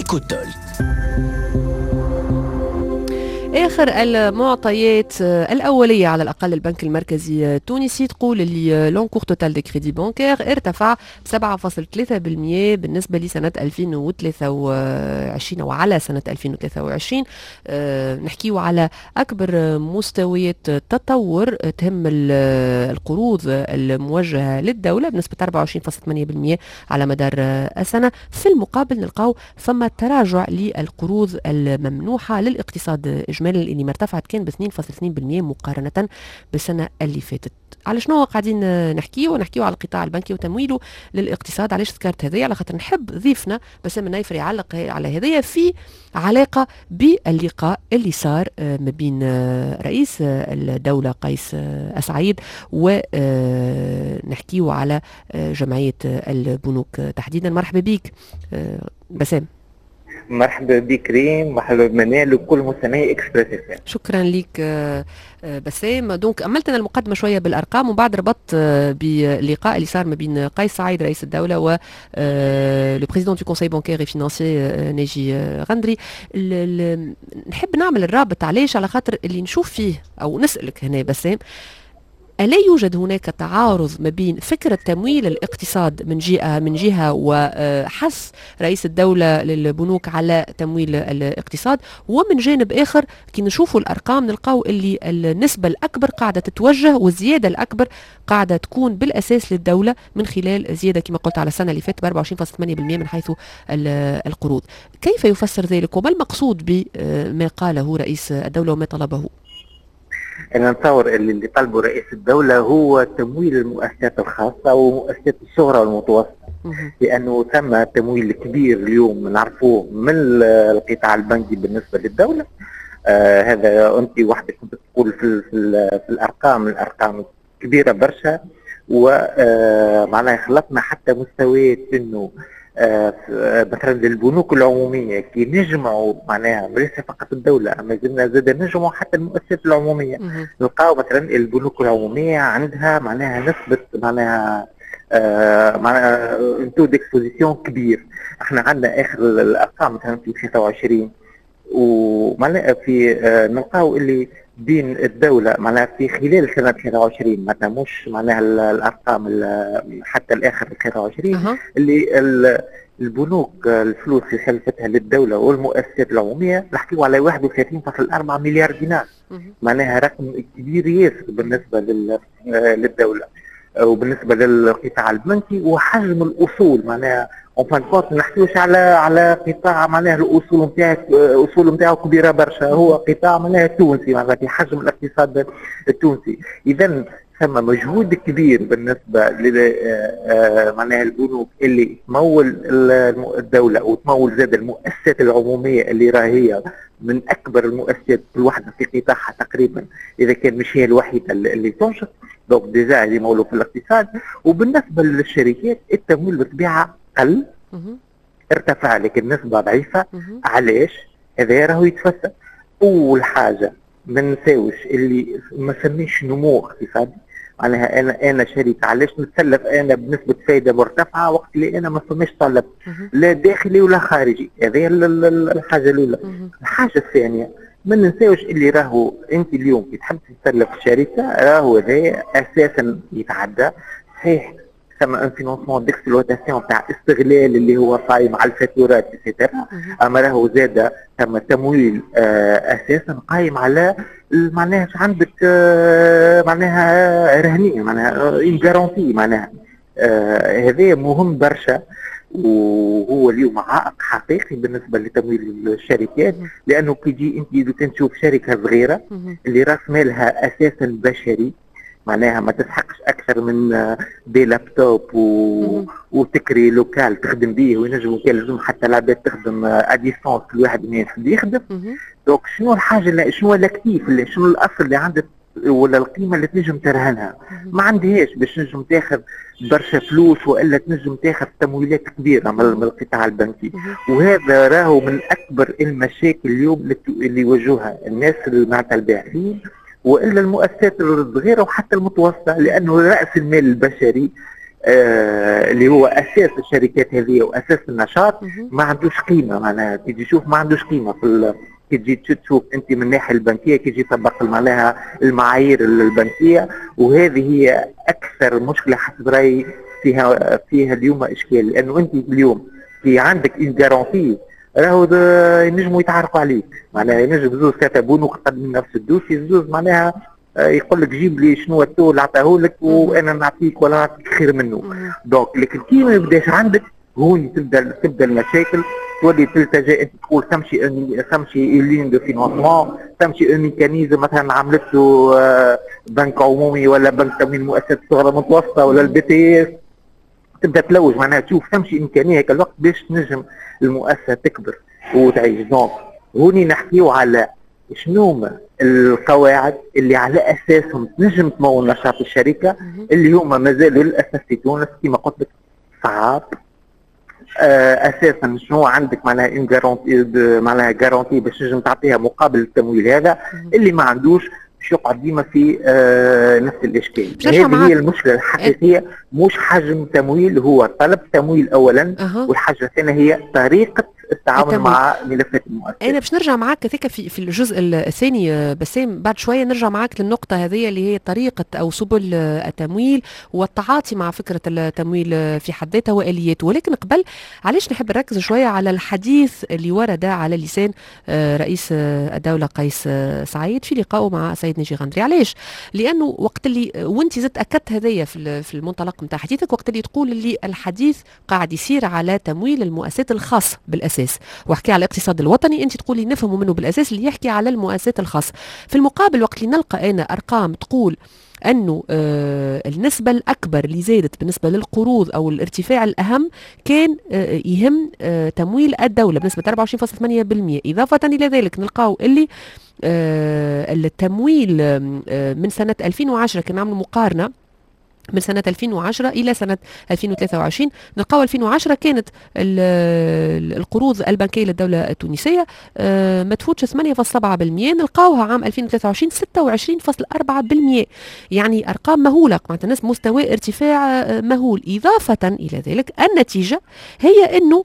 Écotol. آخر المعطيات الأولية على الأقل البنك المركزي التونسي تقول اللي لونكور توتال دي كريدي بانكير ارتفع ب 7.3% بالنسبة لسنة 2023 وعلى سنة 2023. نحكيو على أكبر مستويات تطور تهم القروض الموجهة للدولة بنسبة 24.8% على مدار السنة. في المقابل نلقاو ثم تراجع للقروض الممنوحة للاقتصاد إجمالا اللي مرتفعت كان ب 2.2% مقارنة بالسنة اللي فاتت. على شنو قاعدين نحكيو على القطاع البنكي وتمويله للاقتصاد. علاش ذكرت هذه؟ على خاطر نحب ضيفنا بسام النايفر يعلق على هذه في علاقة باللقاء اللي صار ما بين رئيس الدولة قيس سعيد ونحكيو على جمعية البنوك تحديدا. مرحبا بك بسام. مرحبا بك ريم، مرحبا بمنال وكل مستمعي اكسبريس FM. شكرا لك بسام. دونك أملتنا المقدمة شوية بالأرقام وبعد ربطت باللقاء اللي صار ما بين قيس سعيد رئيس الدولة و لو بريزيدون دو كونساي بانكير فينانسي ناجي غندري. نحب نعمل الرابط علاش؟ على خاطر اللي نشوف فيه أو نسألك هنا بسام، ألا يوجد هناك تعارض ما بين فكرة تمويل الاقتصاد من جهة وحث رئيس الدولة للبنوك على تمويل الاقتصاد، ومن جانب آخر كي نشوفوا الأرقام نلقاو اللي النسبة الأكبر قاعدة تتوجه والزيادة الأكبر قاعدة تكون بالأساس للدولة من خلال زيادة كما قلت على السنة اللي فاتت ب 24.8% من حيث القروض. كيف يفسر ذلك وما المقصود بما قاله رئيس الدولة وما طلبه؟ أنا نتصور اللي طلبه رئيس الدولة هو تمويل المؤسسات الخاصة ومؤسسات الصغرى والمتوسطة، لأنه ثم تمويل كبير اليوم نعرفوه من القطاع البنكي بالنسبة للدولة. هذا أنت وحدك كنت تقول في الأرقام كبيرة برشا، ومعناها خلطنا حتى مستويات إنه مثلا للبنوك العموميه كي نجمعوا معناها ليس فقط الدوله اما زاد نجمعوا حتى المؤسسات العموميه. نلقاو مثلا البنوك العموميه عندها معناها نسبه معناها تو ديكسبوزيسيون كبير. احنا عندنا اخر الارقام مثلا في 23 ومعناها في نلقاو اللي بين الدولة معناها في خلال سنة 23 مثلا مش معناها الأرقام حتى الآخر 23 اللي البنوك الفلوس اللي سلفتها للدولة والمؤسسات العمومية نحكيو على 31.4 مليار دينار. معناها رقم كبير ياسر بالنسبة للدولة وبالنسبة للقطاع البنكي. وحجم الأصول معناها وفانكوت نحكيوش على قطاع معناها الاصول نتاعو كبيره برشا، هو قطاع معناها تونسي معناها في حجم الاقتصاد التونسي. اذا ثم مجهود كبير بالنسبه معناها البنوك اللي تمول الدوله وتمول زاد المؤسسات العموميه اللي راهي من اكبر المؤسسات كل واحده في قطاعها تقريبا، اذا كان مش هي الوحيده اللي تنشط دونك ديجا اللي يمولوا في الاقتصاد. وبالنسبه للشركات التمويل بالطبيعه قل ارتفع لكن نسبة ضعيفة. علاش؟ هذا راهو يتفسر. أول حاجة ما نساوش اللي ما سميش نمو اقتصادي، معناها أنا شركة علاش نتسلف أنا بنسبة فايدة مرتفعة وقت اللي أنا ما فماش طلب لا داخلي ولا خارجي. هذه الحاجة الأولى. الحاجة الثانية ما ننساوش اللي راهو أنت اليوم كي تحب تتسلف الشركة راهو هذا أساسا يتعدى صحيح ثم ان فينونسمون ديكسبلوتاسيون تاع استغلال اللي هو قايم على الفاتورات ايتترا، اما راهو زاد ثم تمويل اساسا قايم على معناها عندك معناها رهنيه معناها ان جارونتي معناها هذا مهم برشا. وهو اليوم عائق حقيقي بالنسبه لتمويل الشركات، لانه كي تجي انت كنت تشوف شركه صغيره اللي راس مالها اساسا بشري معناها ما تسحقش اكثر من دي لابتوب وتكري لوكال تخدم به، وينجموا كان لازم حتى العباد تخدم اديسونس كل واحد ما يحب يخدم. دونك شنو الحاجه شنو الاكتيف شنو الاصل اللي عندك ولا القيمه اللي تنجم ترهنها؟ ما عندهاش باش تنجم تاخذ برشا فلوس والا تنجم تاخذ تمويلات كبيره من القطاع البنكي. وهذا راهو من اكبر المشاكل اليوم اللي يواجهها الناس معناتها الباحثين والا المؤسسات الصغيره وحتى المتوسطه، لانه راس المال البشري اللي هو اساس الشركات هذه واساس النشاط ما عندوش قيمه. معناها تيجي تشوف ما عندوش قيمه كي تجي تشوف انت من الناحيه البنكيه، كي تجي تطبق معناها المعايير البنكيه. وهذه هي اكثر مشكله حسب رايي فيها اليوم اشكال، لانه انت اليوم في عندك ان جارونتي راهو ينجموا يتعارفوا عليك. معناها ينجم زوز كتبون وقدموا نفس الدوسي، زوز معناها يقول لك جيب لي شنو التو اللي عطاه لك وانا نعطيك ولا نعطيك خير منه. دونك لكن كي ما يبداش عندك هون تبدا المشاكل، تولي تلتجئ انت تقول تمشي لين دو فينونسمون، تمشي ان ميكانيزم مثلا عملته بنك عمومي ولا بنك تمويل مؤسسات صغرى متوسطه ولا البي تي اس، تبدا تلوج معناها تشوف تمشي امكانيه هيك الوقت باش تنجم المؤسسه تكبر وتعيش. دونك هوني نحكيو على شنو القواعد اللي على اساسهم تنجم تمول نشاط الشركه، اللي هما مازالوا للاسف في تونس كما قلت لك صعاب. اساسا شنو عندك معناها ان جارونتي، معناها جارونتي باش تنجم تعطيها مقابل التمويل هذا، اللي ما عندوش باش يقعد ديما في نفس الاشكال. هذه هي المشكله الحقيقيه، مش حجم تمويل، هو طلب تمويل اولا، والحاجه الثانيه هي طريقه التعامل مع ملفات المؤسسات. انا باش نرجع معك هذيك في الجزء الثاني بسام، بعد شويه نرجع معك للنقطه هذه اللي هي طريقه او سبل التمويل والتعاطي مع فكره التمويل في حد ذاتها والياته. ولكن قبل علاش نحب نركز شويه على الحديث اللي ورد على لسان رئيس الدوله قيس سعيد في لقائه مع سيد ناجي غندري. علاش؟ لانه وقت اللي وانت زدت اكدت هذايا في المنطلق نتاع حديثك، وقت اللي تقول اللي الحديث قاعد يسير على تمويل المؤسسات الخاصه بالاساس، وحكي على الاقتصاد الوطني، انت تقولي نفهموا منه بالاساس اللي يحكي على المؤسسات الخاصه. في المقابل وقت اللي نلقى انا ارقام تقول انه النسبه الاكبر اللي زادت بالنسبه للقروض او الارتفاع الاهم كان يهم تمويل الدوله بنسبه 24.8%. اضافه الى ذلك نلقاو اللي التمويل من سنه 2010 كان عملوا مقارنه من سنة 2010 إلى سنة 2023، نلقاو 2010 كانت القروض البنكية للدولة التونسية ما تفوتش 8.7%، نلقاوها عام 2023 26.4%. يعني أرقام مهولة، معناتها الناس مستوى ارتفاع مهول. إضافة إلى ذلك النتيجة هي أنه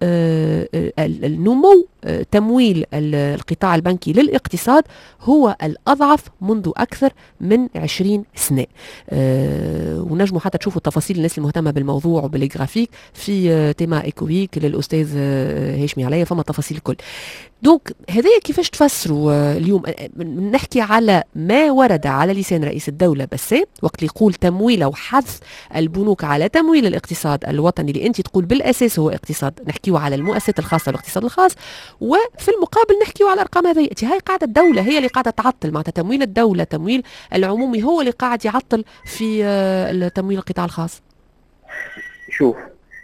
النمو تمويل القطاع البنكي للاقتصاد هو الأضعف منذ أكثر من 20 سنة. ونجموا حتى تشوفوا تفاصيل الناس المهتمة بالموضوع وبالجرافيك في تيما إيكويك للأستاذ هاشمي عليا، فما تفاصيل الكل. دونك هذايا كيفاش تفسروا اليوم؟ نحكي على ما ورد على لسان رئيس الدولة بس وقت اللي يقول تمويل أو حث البنوك على تمويل الاقتصاد الوطني اللي أنت تقول بالأساس هو اقتصاد، نحكيوا على المؤسسات الخاصة والاقتصاد الخاص، وفي المقابل نحكيوا على الأرقام هذه. هاي قاعدة الدولة هي اللي قاعدة تعطل، معناتها تمويل الدولة تمويل العمومي هو اللي قاعد يعطل في تمويل القطاع الخاص. شوف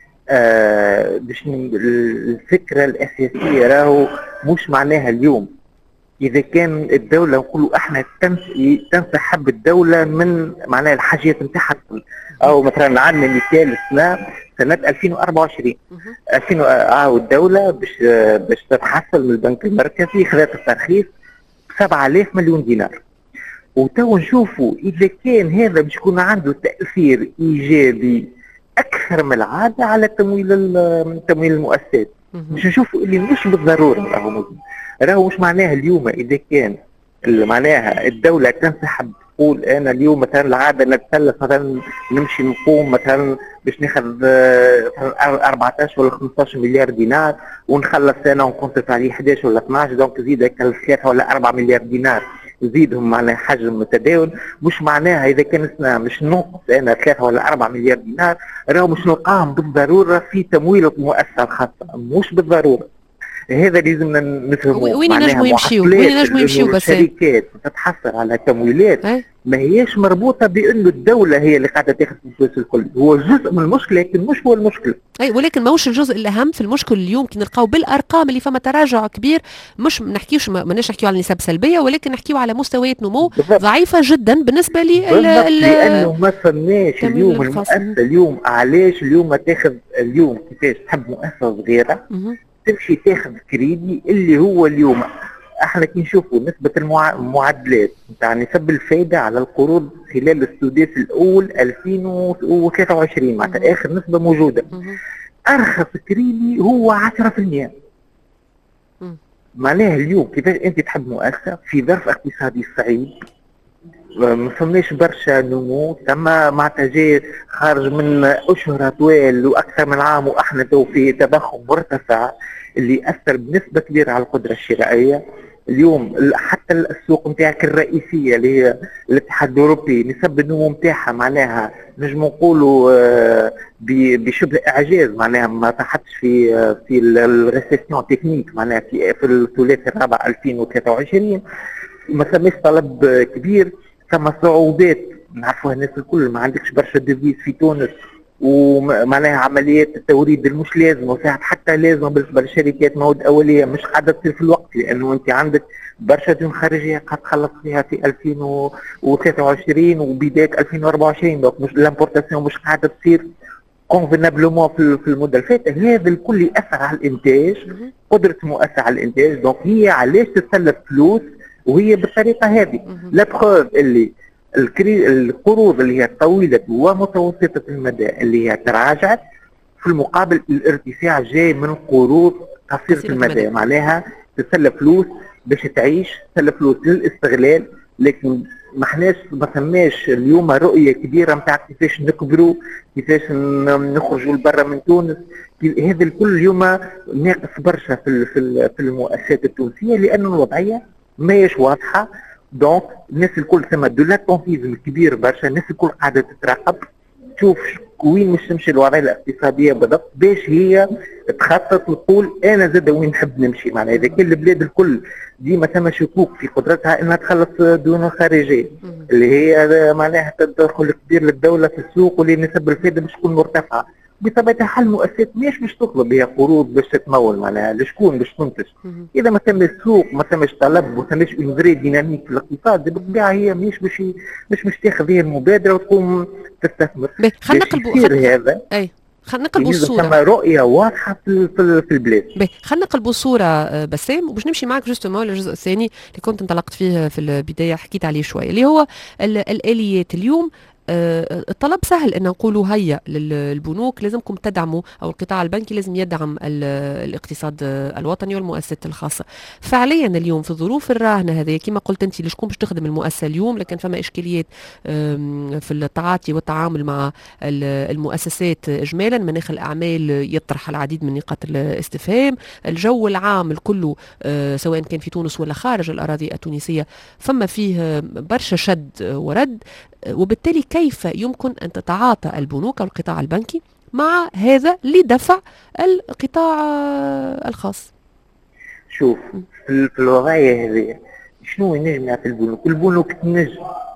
باش الفكرة الأساسية راهو مش معناها اليوم إذا كان الدولة نقولوا احنا تنسحب الدولة من معناها الحاجات نتاعها، أو مثلا عندنا مثال سنة 2024 الدولة باش تتحصل من البنك المركزي خذت الترخيص 7000 مليون دينار. وتو نشوفوا إذا كان هذا باش يكون عنده تأثير إيجابي أكثر من العادة على تمويل المؤسسات. باش نشوفوا اللي مش بالضرورة راهو مش معناها اليوم إذا كان معناها الدولة تنسحب تقول أنا اليوم مثلا العادة نتسلف مثلا نمشي نقوم مثلا باش ناخذ 14 ولا 15 مليار دينار ونخلص سنة ونكونسف عليه 11 ولا 12، دونك زيد 3 ولا 4 مليار دينار يزيدهم معناها حجم متداول. مش معناها اذا كان مش ننقص انا 3 ولا 4 مليار دينار راهو مش نلقاهم بالضروره في تمويل المؤسسه الخاصه، مش بالضروره. هذا لازمنا نفهموا. وين نجموا يمشيوا بس الشركات تتحصل على تمويلات ما هيش مربوطه بانه الدوله هي اللي قاعده تاخذ الفلوس الكل، هو جزء من المشكله لكن مش هو المشكله. اي ولكن ماهوش الجزء الاهم في المشكل اليوم كي نلقاو بالارقام اللي فما تراجع كبير. مش نحكيوش ماناش نحكيو على نسب سلبيه، ولكن نحكيو على مستويات نمو ضعيفه جدا بالنسبه لانه ما فماش اليوم المؤسسه اليوم. علاش اليوم تاخذ اليوم كيفاش تحب مؤسسه صغيره تمشي تاخذ كريدي اللي هو اليوم احنا كي نشوفوا نسبة المعدلات نتاع نسب الفايدة على القروض خلال السداس الأول 2023 معناتها آخر نسبة موجودة، أرخص كريدي هو 10%. معناها اليوم كيفاش أنت تحب مؤسسة في ظرف اقتصادي صعيب، ما فماش برشا نمو، ثم معناتها جاي خارج من اشهر طوال واكثر من عام واحنا تو في تضخم مرتفع اللي اثر بنسبه كبيره على القدره الشرائيه. اليوم حتى السوق نتاعك الرئيسيه اللي هي الاتحاد الاوروبي نسب النمو نتاعها معناها نجم نقولوا بشبه اعجاز، معناها ما طاحتش في الريسيسيون تكنيك معناها في الثلاثي الرابع 2023. ما ثماش طلب كبير، ثم صعوبات نعرفوها الناس الكل، ما عندكش برشا ديفيز في تونس، ومعناها عمليات التوريد المش لازمه وساعات حتى لازمه بالنسبه للشركات مواد اوليه مش قاعده تصير في الوقت، لانه انت عندك برشا ديون خارجيه قد تخلص فيها في 2023 وبدايه 2024، دونك مش الامبورتاسيون مش قاعده تصير كونفينابلومون في المده الفاتة. هذا الكل ياثر على الانتاج، قدره المؤسسه على الانتاج، دونك هي علاش تتسلف فلوس وهي بالطريقه هذه. لا بروف اللي القروض اللي هي طويله ومتوسطه المدى اللي هي تراجعت، في المقابل الارتفاع جاي من قروض قصيره المدى، معناها تسلف فلوس باش تعيش، تسلف فلوس للاستغلال، لكن ما ثماش اليوم رؤيه كبيره نتاع كيفاش نكبروا، كيفاش نخرجوا لبرا من تونس. هذا الكل اليوم ناقص برشا في المؤسسات التونسيه، لان الوضعيه ماهيش واضحه. دونك الناس الكل ثم دولا كونفيزم كبير برشا، الناس الكل قاعده تتراقب تشوف وين مش تمشي الوضعيه الاقتصاديه بالضبط باش هي تخطط وتقول انا زاد وين نحب نمشي. معناها اذا كان البلاد الكل ديما ثم شكوك في قدرتها انها تخلص ديونها الخارجيه اللي هي معناها تدخل كبير للدوله في السوق واللي نسب الفائده باش تكون مرتفعه، بطبيعه الحال المؤسسات مش تطلب هي قروض باش تتمول، معناها لشكون باش تنتج. اذا ما ثمش سوق، ما ثمش طلب، ما ثمش اون فري ديناميك في الاقتصاد، بالطبيعه هي مش باش تاخذ هي المبادره وتقوم تستثمر. خلينا نقلبوا هذا خلينا نقلبوا الصوره، ثم رؤيه واضحه في البلاد. خلينا نقلبوا الصوره بسام، وباش نمشي معك جوستومون للجزء الثاني اللي كنت انطلقت فيه في البدايه، حكيت عليه شويه، اللي هو الاليات. اليوم الطلب سهل ان نقولوا هيا للبنوك لازمكم تدعموا، او القطاع البنكي لازم يدعم الاقتصاد الوطني والمؤسسات الخاصه. فعليا اليوم في الظروف الراهنه هذه كما قلت انت لشكون باش تخدم المؤسسه اليوم، لكن فما اشكاليات في التعاطي والتعامل مع المؤسسات اجمالا، مناخ الاعمال يطرح العديد من نقاط الاستفهام، الجو العام الكل سواء كان في تونس ولا خارج الاراضي التونسيه فما فيه برشا شد ورد، وبالتالي كيف يمكن أن تتعاطى البنوك أو القطاع البنكي مع هذا لدفع القطاع الخاص؟ شوف في الوضعية هذه شنو ينجم يعطي البنوك؟ البنوك تنجم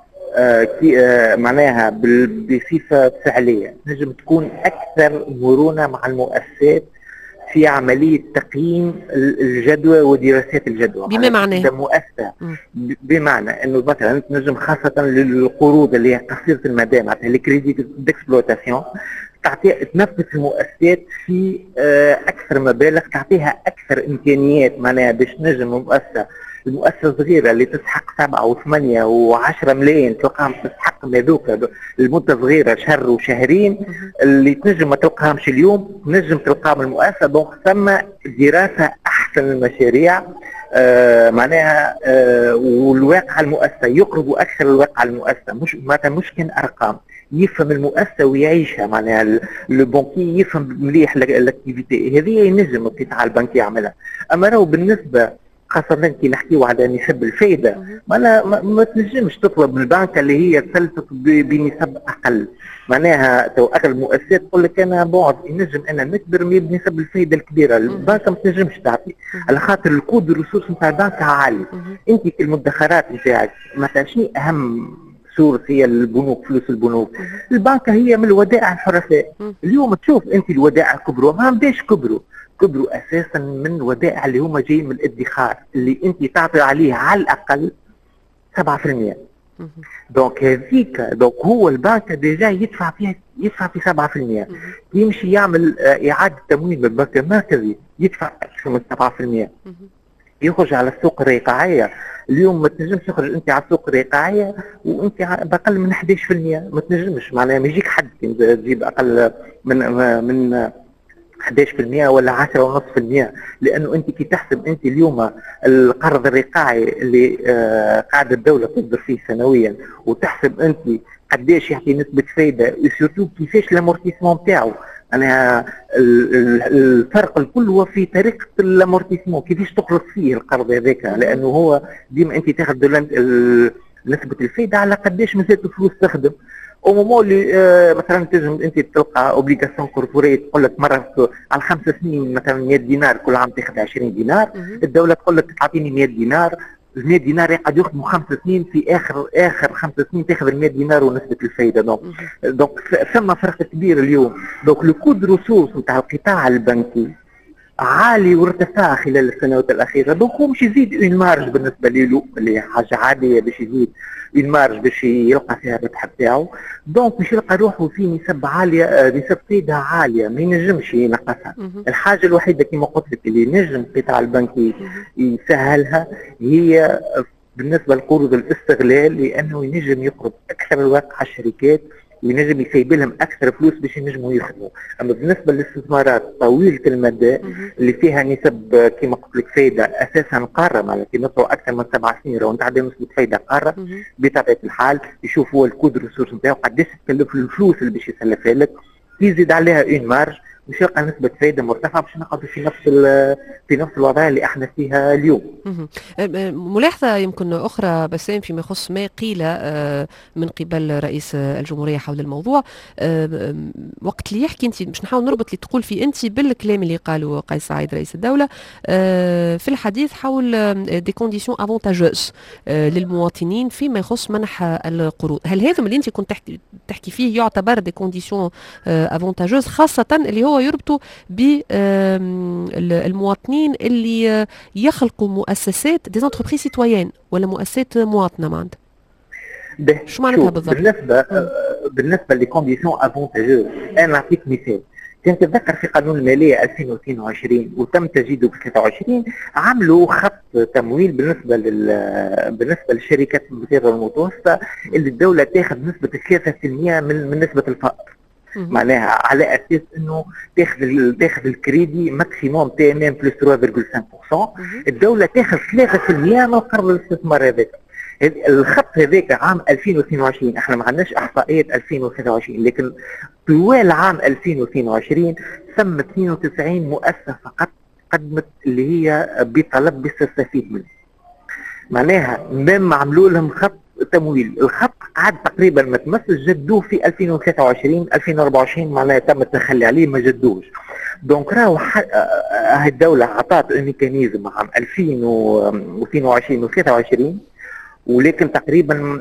معناها بصفة فعلية نجم تكون أكثر مرونة مع المؤسسات في عملية تقييم الجدوى ودراسات الجدوى. بما معناه مؤسسة بمعنى انه مثلا تنجم خاصة للقروض اللي هي قصيرة المدى معناتها الكريديت ديكسبلوتاسيون تنفذ المؤسسات في اكثر مبالغ، تعطيها اكثر امكانيات، معناها باش نجم المؤسسة الصغيرة اللي تسحق 7 و8 و10 ملايين تلقاهم تسحق هذوك المدة صغيرة شهر وشهرين، اللي تنجم ما تلقاهمش اليوم تنجم تلقاهم المؤسسة. دونك ثم دراسة أحسن المشاريع معناها والواقع المؤسسة يقربوا أكثر الواقع المؤسسة، مش كان أرقام، يفهم المؤسسة ويعيشها، معناها البنكي يفهم مليح الاكتيفيتي هذه ينجم القطاع البنكي يعملها. أما راهو بالنسبة خاصة كي نحكيو على نسب الفائدة ما تنجمش تطلب من البنك اللي هي تسلفك بنسب أقل، معناها تو أغلب المؤسسات تقول لك أنا بعد ينجم أنا نكبر بنسب الفائدة الكبيرة، البنك ما تنجمش تعطي على خاطر الكود الريسورس نتاع البنك عالي. أنت في المدخرات نتاعك مثلا شنو أهم سورس هي البنوك، فلوس البنوك، البنك هي من الودائع الحرفاء. اليوم تشوف أنت الودائع كبروا، ما بداش كبروا اساسا من ودائع اللي هما جايين من الادخار اللي انت تعطي عليه على الاقل 7%. دونك هذيك هو البنك ديجا يدفع في 7%، يمشي يعمل اعاده تمويل بالبنك المركزي يدفع اكثر من 7%. يخرج على السوق الرقاعيه. اليوم ما تنجمش تخرج انت على السوق الرقاعيه وانت باقل من 11%، ما تنجمش، معناها ما يجيك حد تجيب اقل من 11% ولا 10.5%، لانه انت كي تحسب انت اليوم القرض الرقاعي اللي قاعده الدوله تصدر فيه سنويا، وتحسب انت قداش يعطي نسبه فايده، وسورتو كيفاش الامورتيسمون نتاعو. انا الفرق الكل هو في طريقه الامورتيسمون، كيفاش تخلص فيه القرض هذاك، لانه هو ديما انت تاخذ نسبه الفايده على قداش مازالت فلوس تخدم. او مومون اللي مثلا تنجم انت تلقى اوبليغاسيون كوربوريت تقول لك مره على 5 سنين مثلا 100 دينار، كل عام تاخذ 20 دينار، الدوله تقول لك تعطيني 100 دينار، ال 100 دينار يقعد يخدموا 5 سنين، في اخر 5 سنين تاخذ ال 100 دينار ونسبه الفايده. دونك ثم فرق كبير اليوم. دونك لو كود ريسورس نتاع القطاع البنكي عالي وارتفع خلال السنوات الاخيره. دونك هو مش يزيد اون مارج بالنسبه له اللي حاجه عاديه باش يزيد اون مارج باش يلقى فيها الربح بتاعه. دونك مش يلقى روحه في نسب عاليه، نسب فايده عاليه ما ينجمش ينقصها. الحاجه الوحيده كما قلت لك اللي نجم القطاع البنكي يسهلها هي بالنسبه لقروض الاستغلال، لانه ينجم يقرض اكثر الوقت على الشركات وينجم يسيب لهم اكثر فلوس باش ينجموا يخدموا. اما بالنسبه للاستثمارات طويله المدى اللي فيها نسب كما قلت لك فايده اساسا قاره، معناتها كي نطلعوا اكثر من 7 سنين راهو نتعدى نسبه فايده قاره، بطبيعه الحال يشوف هو الكود ريسورس نتاعو قداش تكلف الفلوس اللي باش يسلفها لك، يزيد عليها اون مارج باش يلقى نسبة فايدة مرتفعة باش نقعدوا في نفس الوضعية اللي احنا فيها اليوم. ملاحظة يمكن أخرى بسام فيما يخص ما قيل من قبل رئيس الجمهورية حول الموضوع، وقت اللي يحكي أنت باش نحاول نربط اللي تقول فيه أنت بالكلام اللي قاله قيس سعيد رئيس الدولة في الحديث حول دي كونديسيون افونتاجوز للمواطنين فيما يخص منح القروض. هل هذا اللي أنت كنت تحكي فيه يعتبر دي كونديسيون افونتاجوز، خاصة اللي هو يربطوا بالمواطنين اللي يخلقوا مؤسسات دي زونتربريز سيتويان ولا مؤسسات مواطنه معناتها؟ شو معناتها بالضبط؟ بالنسبه لكونديسيون افونتاجوز، انا نعطيك مثال. كنت تتذكر في قانون الماليه 2022 وتم تجديده ب 23 عملوا خط تمويل بالنسبه للشركات الصغيره والمتوسطه اللي الدوله تاخذ نسبه 3% من نسبه الفقر. معناها على اساس انه تاخذ الكريدي ماكسيموم تي ام ام بلس 3.5%، الدوله تاخذ 3% من قرض الاستثمار هذاك. الخط هذاك عام 2022 احنا ما عندناش احصائيات 2023، لكن طوال عام 2022 ثم 92 مؤسسه فقط قدمت اللي هي بطلب باش تستفيد منه. معناها مما عملوا لهم خط تمويل، الخط قعد تقريبا ما تمسش، جدوه في 2023 2024 معناها تم التخلي عليه ما جدوش. دونك راهو الدوله عطات الميكانيزم عام 2022 و23، ولكن تقريبا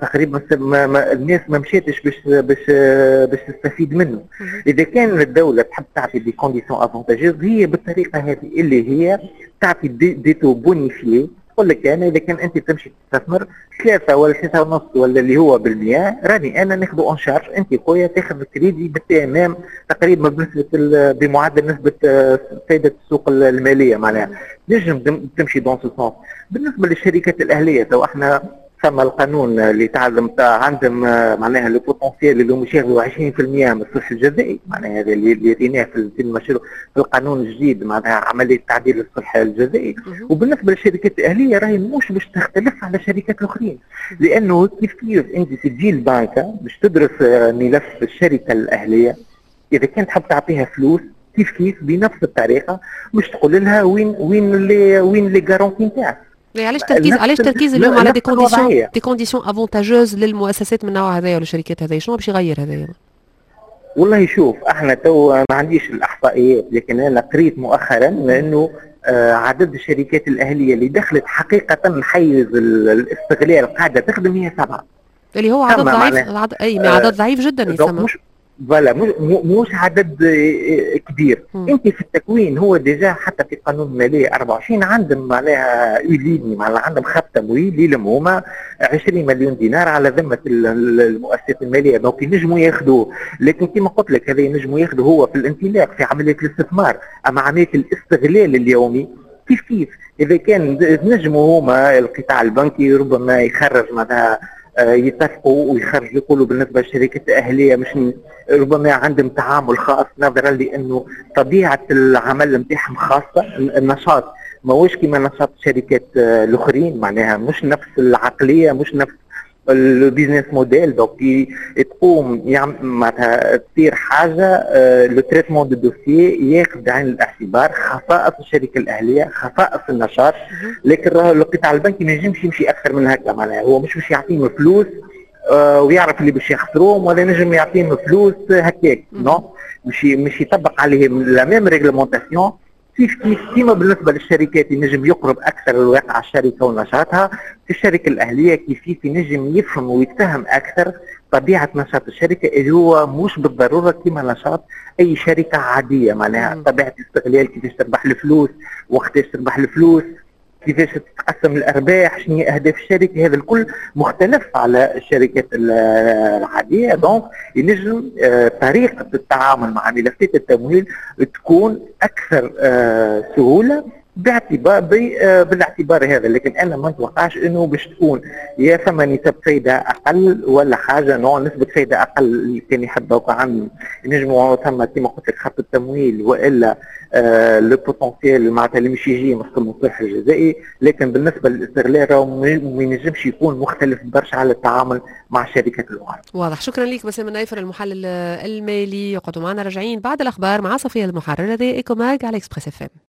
الناس ما مشاتش باش تستفيد منه. اذا كان الدوله تحب تعطي دي كونديسيون افونتاجيز هي بالطريقه هذه اللي هي تعطي دي تو بونيفيي. تقول لك انا اذا كان انت تمشي تستثمر 3 ولا 3.5 ولا اللي هو بالمية، راني انا ناخذه اون شارج، انت خويا تاخذ الكريدي بالتي ام ام تقريبا بمعدل نسبه فائده السوق الماليه. معناها نجم تمشي دون سو سونس. بالنسبه للشركات الاهليه تو احنا ثم القانون اللي تعلم عندهم معناها لو بوتونسيال اللي هم يشغلوا 20% من الصرف الجزائي، معناها هذا اللي ريناه في المشروع في القانون الجديد معناها عمليه تعديل الصرف الجزائي. وبالنسبه للشركات الاهليه راهي مش باش تختلف على الشركات الاخرين، لانه كيف انت تجي البنكه باش تدرس ملف الشركه الاهليه، اذا كانت تحب تعطيها فلوس كيف بنفس الطريقه مش تقول لها وين اللي جارونتي نتاعك. علاش تركيز اليوم على دي كونديسيون افونتاجوز للمؤسسات من النوع هذايا ولا الشركات هذيا؟ شنو باش يغير هذايا؟ والله شوف احنا تو ما عنديش الاحصائيات، لكن انا قريت مؤخرا انه عدد الشركات الاهليه اللي دخلت حقيقه حيز الاستغلال قاعده تخدم هي 7، اللي هو عدد ضعيف. عدد ضعيف جدا يسمى. فوالا مش عدد كبير. انت في التكوين هو ديجا حتى في قانون الماليه 24 عندهم معناها يوليني معناها عندهم خط تمويل لهم هما 20 مليون دينار على ذمه المؤسسات الماليه، دونك ينجموا ياخذوه. لكن كما قلت لك هذا ينجموا ياخذوه هو في الانطلاق في عمليه الاستثمار، اما عمليه الاستغلال اليومي كيف كيف اذا كان نجموا هما القطاع البنكي ربما يخرج معناها يتفقوا ويخرجوا يقولوا بالنسبه للشركات الاهليه مش ربما عندهم تعامل خاص نظرا لانه طبيعه العمل نتاعهم خاصه. النشاط ماهوش كما نشاط الشركات الاخرين، معناها مش نفس العقليه مش نفس البيزنس موديل. دونك تقوم معناتها تصير حاجه لو تريتمون دو دوسيي ياخذ بعين الاعتبار خصائص الشركه الاهليه خصائص النشاط، لكن القطاع البنكي ما ينجمش يمشي اكثر من هكا. معناها هو مش باش يعطيهم فلوس ويعرف اللي باش يخسروهم ولا نجم يعطيهم فلوس هكاك نو، مش يطبق عليهم لا ميم ريغلومونتاسيون. كيف كيما بالنسبه للشركات ينجم يقرب اكثر الواقع الشركه ونشاطها، في الشركه الاهليه كيف ينجم يفهم ويتفهم اكثر طبيعه نشاط الشركه اللي هو مش بالضروره كيما نشاط اي شركه عاديه. معناها طبيعه الاستغلال، كيفاش تربح الفلوس، وقتاش تربح الفلوس، كيفاش تتقسم الارباح، شنو هي اهداف الشركه، هذا الكل مختلف على الشركات العاديه. دونك ينجم طريقه التعامل مع ملفات التمويل تكون اكثر سهوله بالاعتبار هذا. لكن انا ما نتوقعش انه باش تكون يا ثم نسب فايده اقل ولا حاجه نوع نسبه فايده اقل اللي كان يحب عن ينجموا ثم كما قلت لك خط التمويل والا لو بوتونسيال معناتها اللي مش يجي مثل المصلح الجزائي. لكن بالنسبه للاستغلال راهو ما ينجمش يكون مختلف برشا على التعامل مع الشركات الاخرى. واضح. شكرا لك بسام النايفر المحلل المالي. يقعدوا معنا راجعين بعد الاخبار مع صفيه المحرر. هذه ايكوماج على اكسبريس اف ام.